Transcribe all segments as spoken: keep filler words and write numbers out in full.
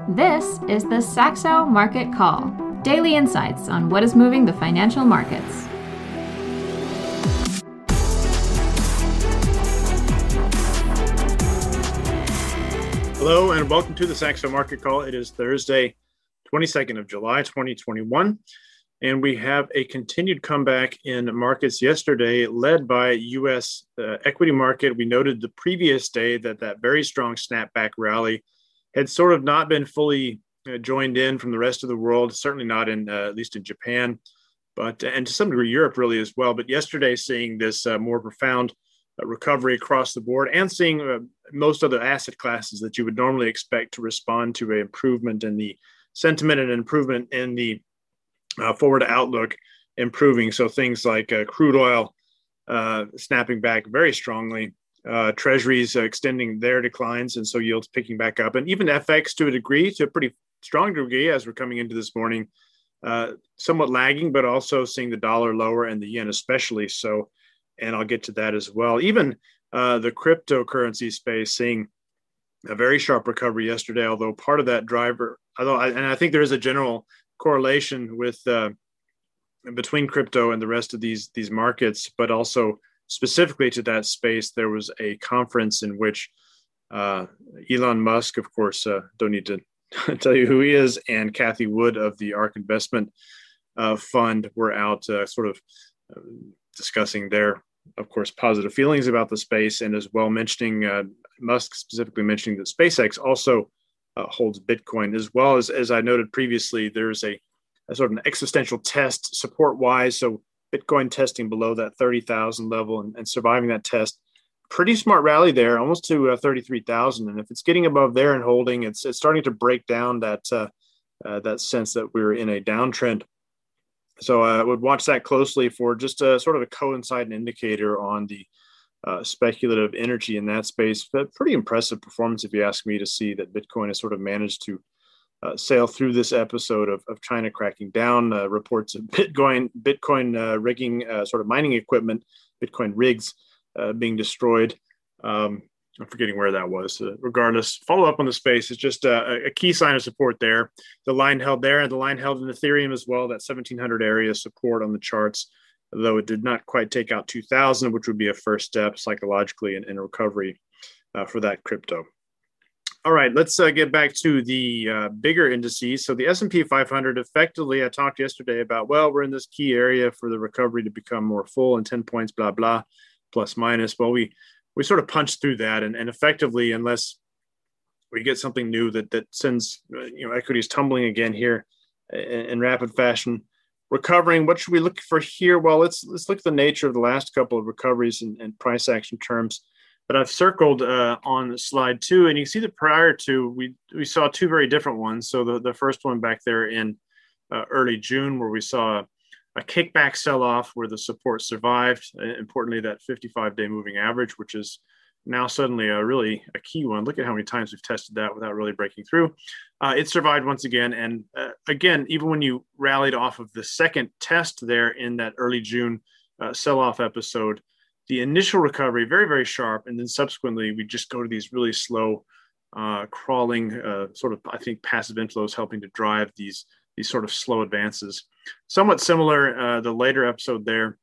This is the Saxo Market Call, daily insights on what is moving the financial markets. Hello and welcome to the Saxo Market Call. It is Thursday, twenty-second of July, twenty twenty-one, and we have a continued comeback in markets yesterday led by U S uh, equity market. We noted the previous day that that very strong snapback rally had sort of not been fully uh, joined in from the rest of the world, certainly not in, uh, at least in Japan, but and to some degree Europe really as well. But yesterday seeing this uh, more profound uh, recovery across the board and seeing uh, most other asset classes that you would normally expect to respond to an improvement in the sentiment and improvement in the uh, forward outlook improving. So things like uh, crude oil uh, snapping back very strongly, uh, treasuries uh, extending their declines, and so yields picking back up, and even F X to a degree, to a pretty strong degree as we're coming into this morning, uh, somewhat lagging, but also seeing the dollar lower and the yen especially so. And I'll get to that as well. Even uh, the cryptocurrency space seeing a very sharp recovery yesterday, although part of that driver, although I, and I think there is a general correlation with uh, between crypto and the rest of these these markets, but also specifically to that space, there was a conference in which uh, Elon Musk, of course, uh, don't need to tell you who he is, and Cathie Wood of the ARK Investment uh, Fund were out uh, sort of uh, discussing their, of course, positive feelings about the space, and as well mentioning uh, Musk specifically mentioning that SpaceX also uh, holds Bitcoin, as well as, as I noted previously, there's a, a sort of an existential test support-wise. So Bitcoin testing below that thirty thousand level and, and surviving that test. Pretty smart rally there, almost to uh, thirty-three thousand. And if it's getting above there and holding, it's it's starting to break down that uh, uh, that sense that we're in a downtrend. So I would watch that closely for just a sort of a coinciding indicator on the uh, speculative energy in that space. But pretty impressive performance, if you ask me, to see that Bitcoin has sort of managed to uh, sail through this episode of, of China cracking down, uh, reports of Bitcoin, Bitcoin uh, rigging, uh, sort of mining equipment, Bitcoin rigs uh, being destroyed. Um, I'm forgetting where that was. Uh, regardless, follow up on the space is just a, a key sign of support there. The line held there, and the line held in Ethereum as well, that seventeen hundred area support on the charts, though it did not quite take out two thousand, which would be a first step psychologically in, in recovery uh, for that crypto. All right, let's uh, get back to the uh, bigger indices. So the S and P five hundred, effectively, I talked yesterday about, well, we're in this key area for the recovery to become more full and ten points, blah, blah, plus minus. Well, we we sort of punched through that, and, and effectively, unless we get something new that that sends you know equities tumbling again here in, in rapid fashion, recovering. What should we look for here? Well, let's let's look at the nature of the last couple of recoveries and, and price action terms that I've circled uh, on slide two, and you can see that prior to we we saw two very different ones. So the the first one back there in uh, early June, where we saw a kickback sell-off where the support survived. Importantly, that fifty-five day moving average, which is now suddenly a really a key one. Look at how many times we've tested that without really breaking through. Uh, it survived once again. And uh, again, even when you rallied off of the second test there in that early June uh, sell-off episode, the initial recovery, very, very sharp. And then subsequently, we just go to these really slow uh, crawling uh, sort of, I think, passive inflows helping to drive these these sort of slow advances. Somewhat similar, uh, the later episode there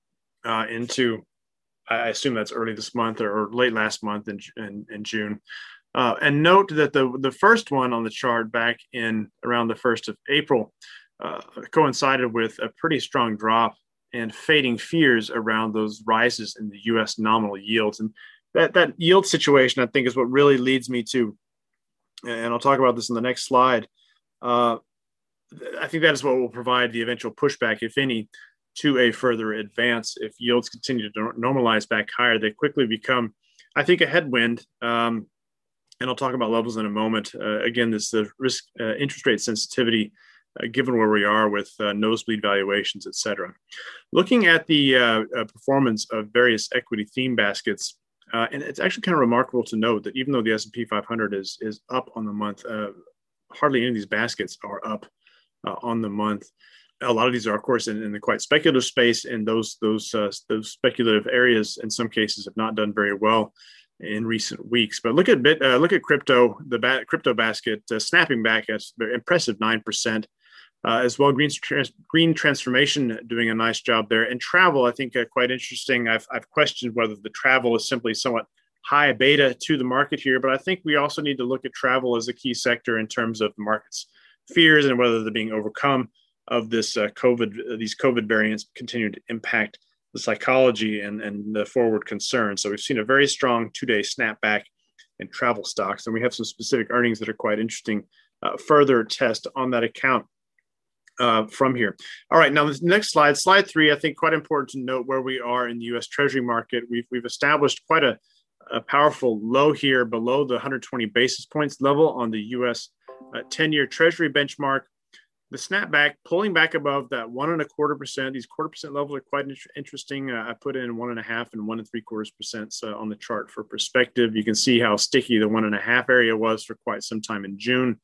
uh, into, I assume that's early this month or, or late last month in, in, in June. Uh, and note that the, the first one on the chart back in around the first of April uh, coincided with a pretty strong drop and fading fears around those rises in the U S nominal yields. And that, that yield situation, I think, is what really leads me to, and I'll talk about this in the next slide, uh, I think that is what will provide the eventual pushback, if any, to a further advance. If yields continue to normalize back higher, they quickly become, I think, a headwind. Um, and I'll talk about levels in a moment. Uh, again, this the risk uh, interest rate sensitivity, uh, given where we are with uh, nosebleed valuations, et cetera. Looking at the uh, uh, performance of various equity theme baskets, uh, and it's actually kind of remarkable to note that even though the S and P five hundred is is up on the month, uh, hardly any of these baskets are up Uh, on the month. A lot of these are, of course, in, in the quite speculative space, and those those uh, those speculative areas in some cases have not done very well. in recent weeks. But look at bit, uh, look at crypto, the ba- crypto basket uh, snapping back at an impressive nine percent. Uh, as well, green, trans- green transformation doing a nice job there. And travel, I think, uh, quite interesting. I've, I've questioned whether the travel is simply somewhat high beta to the market here, but I think we also need to look at travel as a key sector in terms of the market's fears and whether they're being overcome of this uh, COVID, uh, these COVID variants continue to impact the psychology and, and the forward concern. So we've seen a very strong two-day snapback in travel stocks, and we have some specific earnings that are quite interesting. Uh, further test on that account uh, from here. All right, now this next slide, slide three, I think quite important to note where we are in the U S Treasury market. We've we've established quite a, a powerful low here below the one hundred twenty basis points level on the U S uh, ten-year Treasury benchmark. The snapback pulling back above that one and a quarter percent. These quarter percent levels are quite interesting. Uh, I put in one and a half and one and three quarters percent uh, on the chart for perspective. You can see how sticky the one and a half area was for quite some time in June,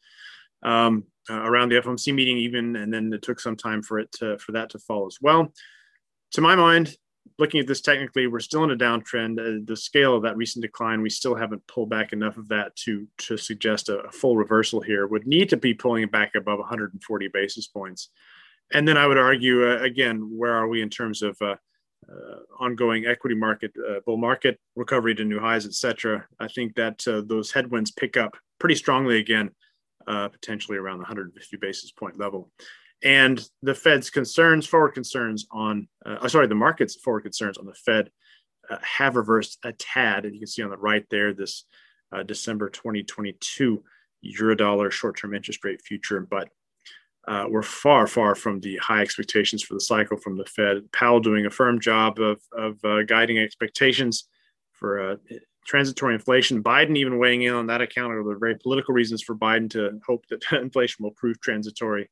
um, uh, around the F O M C meeting even, and then it took some time for it to, for that to fall as well. To my mind, looking at this technically, we're still in a downtrend. Uh, the scale of that recent decline, we still haven't pulled back enough of that to, to suggest a, a full reversal here. Would need to be pulling it back above one hundred forty basis points. And then I would argue, uh, again, where are we in terms of uh, uh, ongoing equity market, uh, bull market, recovery to new highs, et cetera. I think that uh, those headwinds pick up pretty strongly again, uh, potentially around the one hundred fifty basis point level. And the Fed's concerns, forward concerns on, uh, sorry, the market's forward concerns on the Fed uh, have reversed a tad. And you can see on the right there, this uh, December twenty twenty-two Eurodollar short-term interest rate future. But uh, we're far, far from the high expectations for the cycle from the Fed. Powell doing a firm job of, of uh, guiding expectations for uh, transitory inflation. Biden even weighing in on that account. There are very political reasons for Biden to hope that inflation will prove transitory.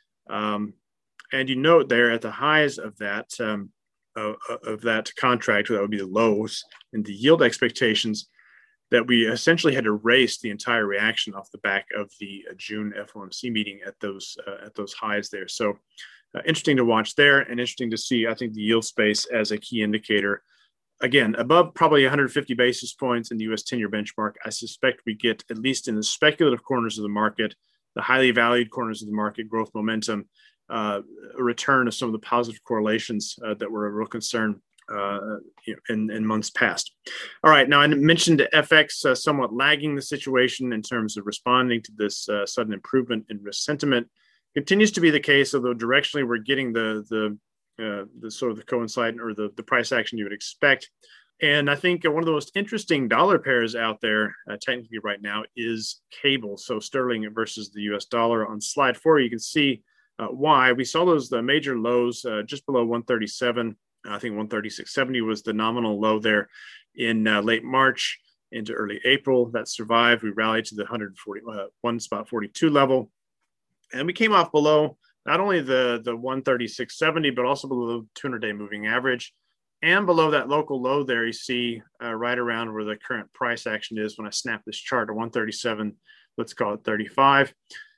Um, and you note there at the highs of that um, uh, of that contract, that would be the lows in the yield expectations, that we essentially had to erase the entire reaction off the back of the uh, June F O M C meeting at those uh, at those highs there. So uh, interesting to watch there, and interesting to see, I think, the yield space as a key indicator. Again, above probably one hundred fifty basis points in the U S ten-year benchmark. I suspect we get, at least in the speculative corners of the market, the highly valued corners of the market, growth momentum, uh, a return of some of the positive correlations uh, that were a real concern uh, you know, in, in months past. All right, now I mentioned F X uh, somewhat lagging the situation in terms of responding to this uh, sudden improvement in risk sentiment. Continues to be the case, although directionally we're getting the the uh, the sort of the coincide or the, the price action you would expect. And I think one of the most interesting dollar pairs out there, uh, technically right now, is cable. So sterling versus the U S dollar. On slide four, you can see uh, why. We saw those the major lows uh, just below one thirty-seven. I think one thirty-six seventy was the nominal low there in uh, late March into early April. That survived. We rallied to the one hundred forty, uh, one spot forty-two level. And we came off below not only the, the one thirty-six seventy, but also below the two hundred day moving average. And below that local low there, you see uh, right around where the current price action is when I snap this chart to one thirty-seven, let's call it thirty-five.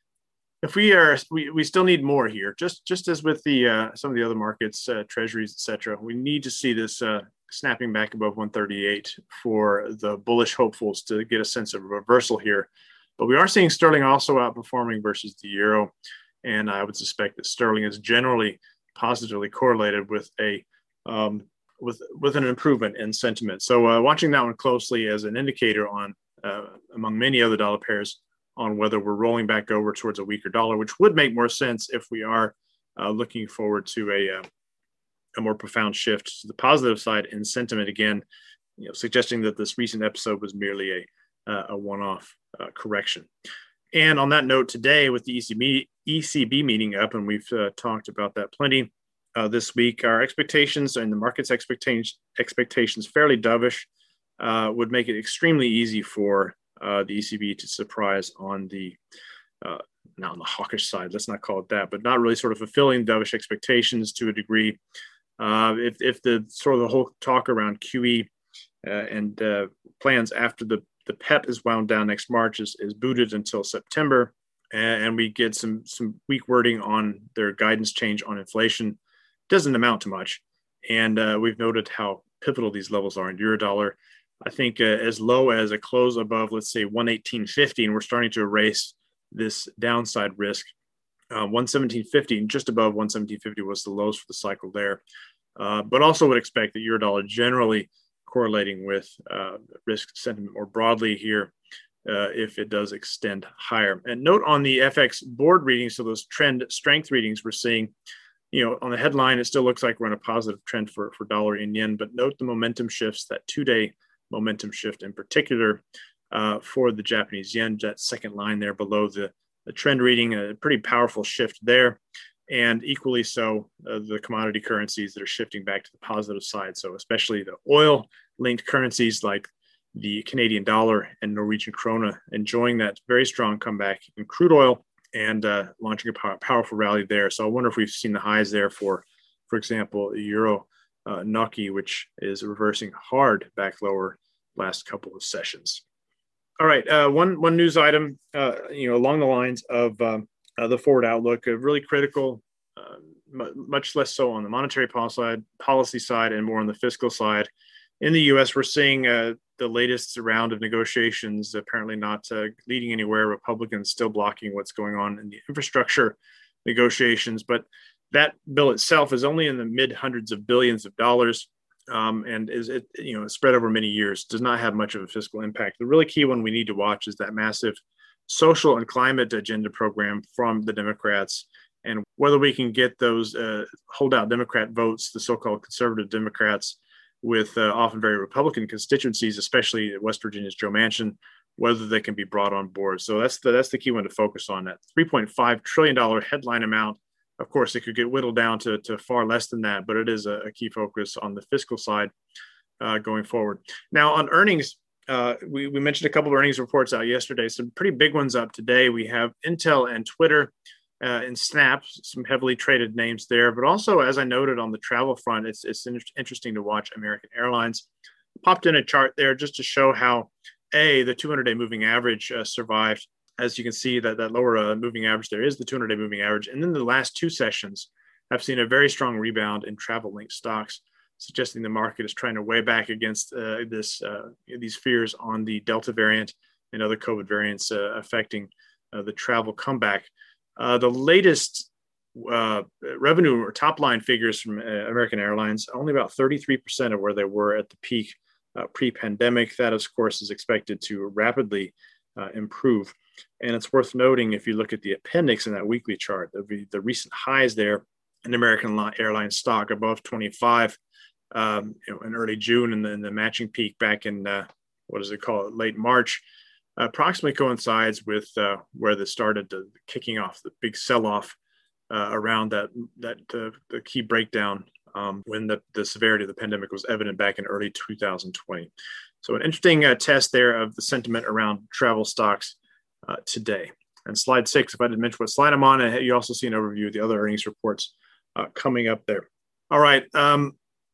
If we are, we, we still need more here, just just as with the uh, some of the other markets, uh, treasuries, et cetera. We need to see this uh, snapping back above one thirty-eight for the bullish hopefuls to get a sense of reversal here. But we are seeing sterling also outperforming versus the euro. And I would suspect that sterling is generally positively correlated with a um, with with an improvement in sentiment. So uh, watching that one closely as an indicator on, uh, among many other dollar pairs, on whether we're rolling back over towards a weaker dollar, which would make more sense if we are uh, looking forward to a, uh, a more profound shift to the positive side in sentiment, again, you know, suggesting that this recent episode was merely a, uh, a one-off uh, correction. And on that note, today with the E C B, E C B meeting up, and we've uh, talked about that plenty uh, this week, our expectations and the market's expectations, expectations fairly dovish, uh, would make it extremely easy for Uh, the E C B to surprise on the, uh, not on the hawkish side, let's not call it that, but not really sort of fulfilling dovish expectations to a degree. Uh, if, if the sort of the whole talk around Q E uh, and uh, plans after the, the P E P is wound down next March is, is booted until September, and, and we get some, some weak wording on their guidance change on inflation, doesn't amount to much. And uh, we've noted how pivotal these levels are in Eurodollar. I think, uh, as low as a close above, let's say, one eighteen fifty, and we're starting to erase this downside risk. Uh, one seventeen fifty, just above one seventeen fifty was the lows for the cycle there. Uh, but also would expect the euro dollar generally correlating with uh, risk sentiment more broadly here uh, if it does extend higher. And note on the F X board readings, so those trend strength readings we're seeing, you know, on the headline, it still looks like we're in a positive trend for, for dollar and yen, but note the momentum shifts, that two-day momentum shift in particular uh, for the Japanese yen, that second line there below the, the trend reading, a pretty powerful shift there. And equally so, uh, the commodity currencies that are shifting back to the positive side. So especially the oil-linked currencies like the Canadian dollar and Norwegian krona enjoying that very strong comeback in crude oil and uh, launching a pow- powerful rally there. So I wonder if we've seen the highs there for, for example, the euro uh, N O K, which is reversing hard back lower last couple of sessions. All right, uh, one one news item, uh, you know, along the lines of um, Uh, the forward outlook, uh, really critical, uh, m- much less so on the monetary policy side, policy side and more on the fiscal side. In the U S, we're seeing uh, the latest round of negotiations apparently not uh, leading anywhere. Republicans still blocking what's going on in the infrastructure negotiations. But that bill itself is only in the mid hundreds of billions of dollars um, and is it, you know, spread over many years, does not have much of a fiscal impact. The really key one we need to watch is that massive social and climate agenda program from the Democrats, and whether we can get those uh, holdout Democrat votes, the so-called conservative Democrats, with uh, often very Republican constituencies, especially West Virginia's Joe Manchin, whether they can be brought on board. So that's the that's the key one to focus on. That three point five trillion dollars headline amount. Of course, it could get whittled down to, to far less than that, but it is a, a key focus on the fiscal side uh, going forward. Now, on earnings, Uh, we, we mentioned a couple of earnings reports out yesterday, some pretty big ones up today. We have Intel and Twitter uh, and Snap, some heavily traded names there. But also, as I noted on the travel front, it's, it's in- interesting to watch American Airlines. Popped in a chart there just to show how, A, the two hundred day moving average uh, survived. As you can see, that, that lower uh, moving average there is the two hundred day moving average. And then the last two sessions have seen a very strong rebound in travel-linked stocks, suggesting the market is trying to weigh back against uh, this uh, these fears on the Delta variant and other COVID variants uh, affecting uh, the travel comeback. Uh, the latest uh, revenue or top line figures from uh, American Airlines, only about thirty-three percent of where they were at the peak uh, pre-pandemic. That, of course, is expected to rapidly uh, improve. And it's worth noting, if you look at the appendix in that weekly chart, the, the recent highs there in American Airlines stock above twenty-five. Um, you know, in early June, and then the matching peak back in uh, what does it call it, late March, uh, approximately coincides with uh, where they started to, kicking off the big sell-off uh, around that that uh, the key breakdown um, when the, the severity of the pandemic was evident back in early two thousand twenty. So an interesting uh, test there of the sentiment around travel stocks uh, today. And slide six, if I didn't mention what slide I'm on, you also see an overview of the other earnings reports uh, coming up there. All right. Um,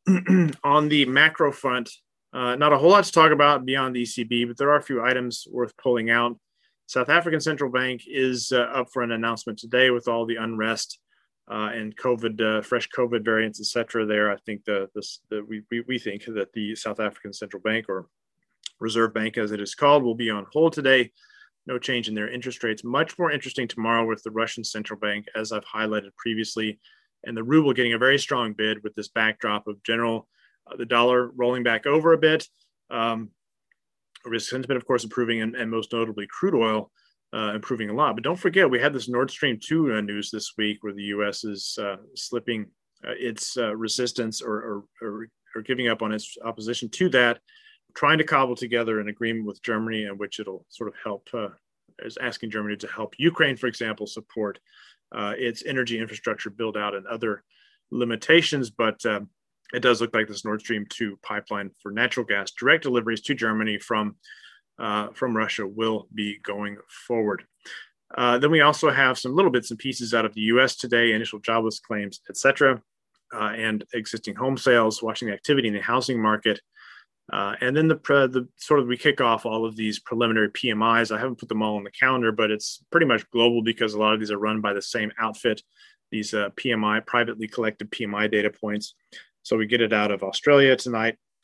on the macro front, uh, not a whole lot to talk about beyond the E C B, but there are a few items worth pulling out. South African Central Bank is uh, up for an announcement today with all the unrest uh, and COVID, uh, fresh COVID variants, et cetera. There, I think the, this, the we, we we think that the South African Central Bank, or Reserve Bank as it is called, will be on hold today. No change in their interest rates. Much more interesting tomorrow with the Russian Central Bank, as I've highlighted previously, and the ruble getting a very strong bid with this backdrop of general, uh, the dollar rolling back over a bit, um, risk sentiment, of course, improving, and, and most notably crude oil uh, improving a lot. But don't forget, we had this Nord Stream two uh, news this week where the U S is uh, slipping uh, its uh, resistance or, or, or, or giving up on its opposition to that, trying to cobble together an agreement with Germany in which it'll sort of help, uh, is asking Germany to help Ukraine, for example, support uh, its energy infrastructure build out and other limitations. But um, it does look like this Nord Stream two pipeline for natural gas direct deliveries to Germany from, uh, from Russia will be going forward. Uh, then we also have some little bits and pieces out of the U S today, initial jobless claims, et cetera, uh, and existing home sales, watching the activity in the housing market. Uh, and then the, uh, the sort of we kick off all of these preliminary P M Is. I haven't put them all on the calendar, but it's pretty much global because a lot of these are run by the same outfit, these uh, P M I, privately collected P M I data points. So we get it out of Australia tonight,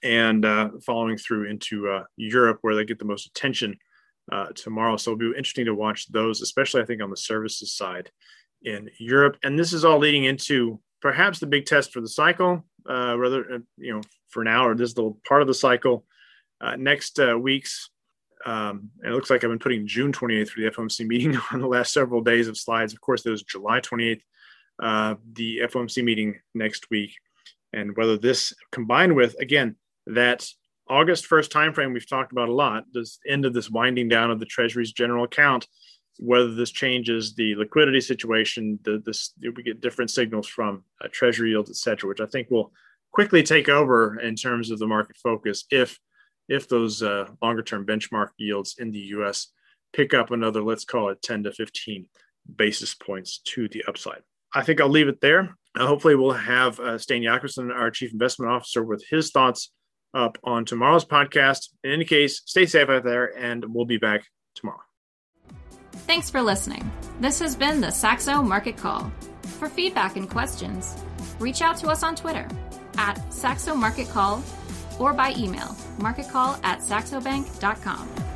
and uh, following through into uh, Europe, where they get the most attention uh, tomorrow. So it'll be interesting to watch those, especially I think on the services side in Europe. And this is all leading into perhaps the big test for the cycle, uh, rather, uh, you know, for now, or this little part of the cycle. Uh, next uh, week's, um, and it looks like I've been putting June twenty-eighth for the F O M C meeting on the last several days of slides. Of course, there's July twenty-eighth, uh, the F O M C meeting next week. And whether this combined with, again, that August first timeframe we've talked about a lot, this end of this winding down of the Treasury's general account, whether this changes the liquidity situation, the, this we get different signals from uh, Treasury yields, et cetera, which I think will quickly take over in terms of the market focus if if those uh, longer-term benchmark yields in the U S pick up another, let's call it ten to fifteen basis points to the upside. I think I'll leave it there. Uh, hopefully we'll have uh, Stan Jakobson, our Chief Investment Officer, with his thoughts up on tomorrow's podcast. In any case, stay safe out there, and we'll be back tomorrow. Thanks for listening. This has been the Saxo Market Call. For feedback and questions, reach out to us on Twitter at Saxo Market Call or by email, marketcall at saxobank dot com.